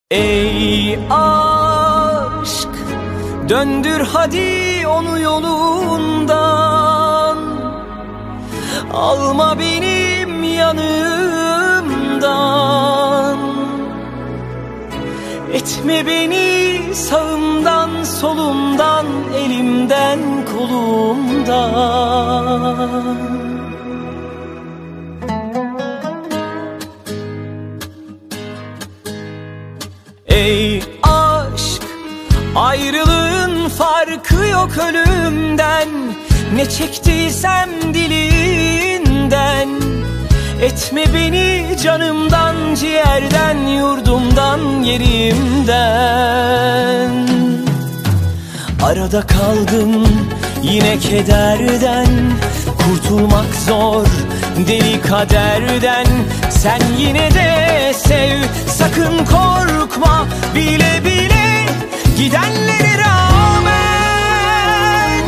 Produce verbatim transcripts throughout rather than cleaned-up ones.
Ey aşk, döndür hadi onu yolundan, alma benim yanımdan. Etme beni sağımdan solumdan, elimden kolumdan. Ey aşk, ayrılığın farkı yok ölümden. Ne çektiysem dilinden. Etme beni canımdan, ciğerden, yurdumdan, yerimden. Arada kaldım yine kederden, kurtulmak zor deli kaderden. Sen yine de sev, sakın korkma, bile bile gidenlere rağmen.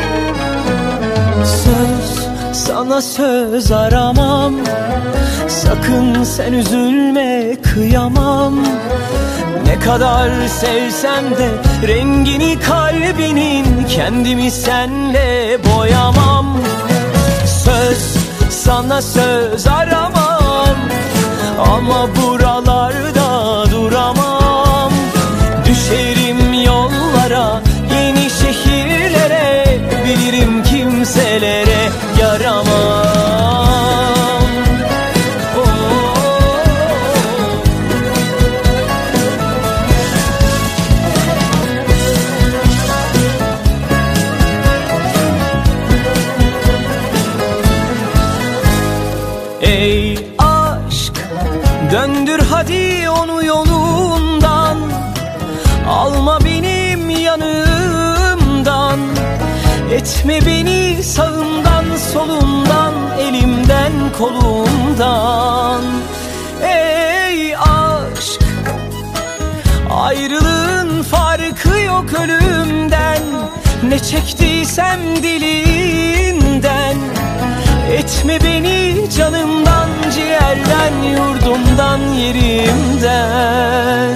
Söz, sana söz aramam, sakın sen üzülme, kıyamam. Ne kadar sevsem de rengini kalbinin, kendimi senle boyamam. Söz, sana söz aramam, ama buralarda duramam. Düşerim yollara, yeni şehirlere, bilirim kimselere yaramam. Ey aşk, döndür hadi onu yolundan, alma benim yanımdan. Etme beni sağımdan solumdan, elimden kolumdan. Ey aşk, ayrılığın farkı yok ölümden. Ne çektiysem dilinden. Etme beni canımdan, ciğerden, yurdumdan, yerimden.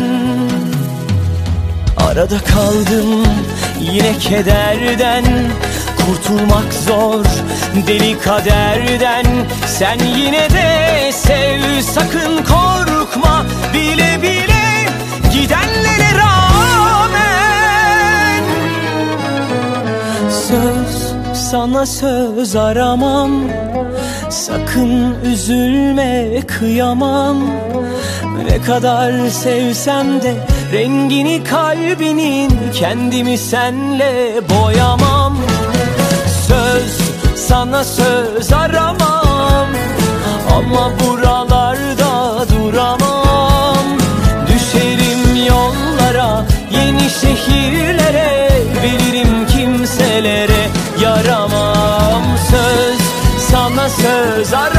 Arada kaldım yine kederden, kurtulmak zor deli kaderden. Sen yine de sev, sakın korkma, bile bile gidenlere rağmen. Söz, sana söz aramam, sakın üzülme, kıyamam. Ne kadar sevsem de rengini kalbinin, kendimi senle boyamam. Söz, sana söz aramam, ama buralarda duramam. Düşerim yollara, yeni şehirlere, veririm kimselere yaramam. Söz, sana söz aramam,